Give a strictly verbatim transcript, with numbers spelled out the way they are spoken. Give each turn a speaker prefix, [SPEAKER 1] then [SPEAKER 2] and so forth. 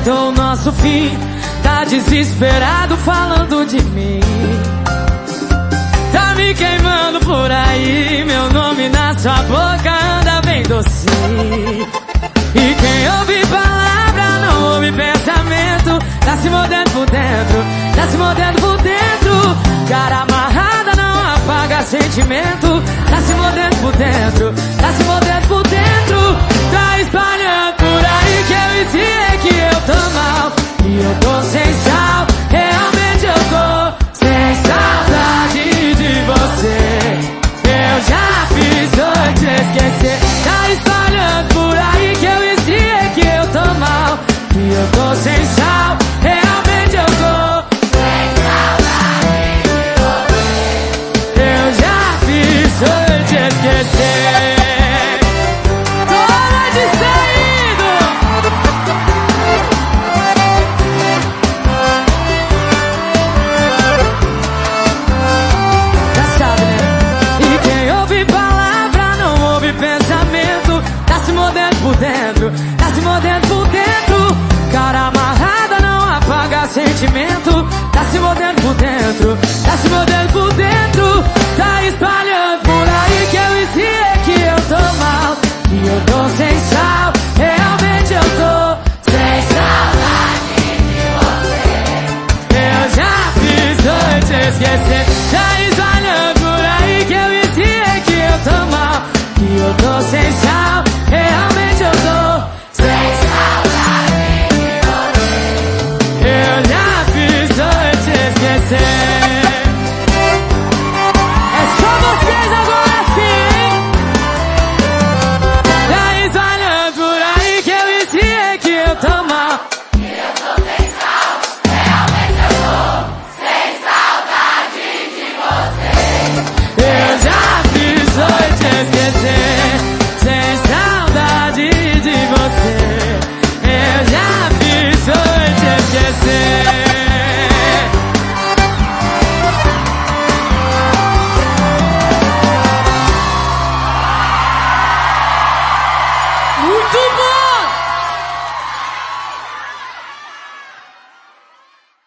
[SPEAKER 1] aceitou o nosso fim. Tá desesperado falando de mim. Tá me queimando por aí. Meu nome na sua boca anda bem docinho. E quem ouve palavra não ouve pensamento. Tá se mordendo por dentro, tá se mordendo por dentro. Cara amarrada não apaga sentimento. Tá se mordendo por dentro, tá se mordendo por dentro. Tá espalhando por aí que eu ensinei que eu tô mal. E eu tô sem sal, realmente eu tô sem saudade de você. Eu já fiz dois te esquecer. Tá espalhando por aí que eu ensinei que eu tô mal. E eu tô sem sal, realmente eu tô sem saudade de você. Eu já fiz dois te esquecer. Toma distraído. Já sabe, né? E quem ouve palavra não ouve pensamento. Tá se mordendo por dentro, tá se mordendo por dentro. Cara amarrada não apaga sentimento. Tá se mordendo por dentro, tá se mordendo por dentro. Tá espalhando por aí que eu ensinei que eu tô mal. E eu tô sem sal, realmente eu tô sem saudade de você. Eu já fiz dois te esquecer. Já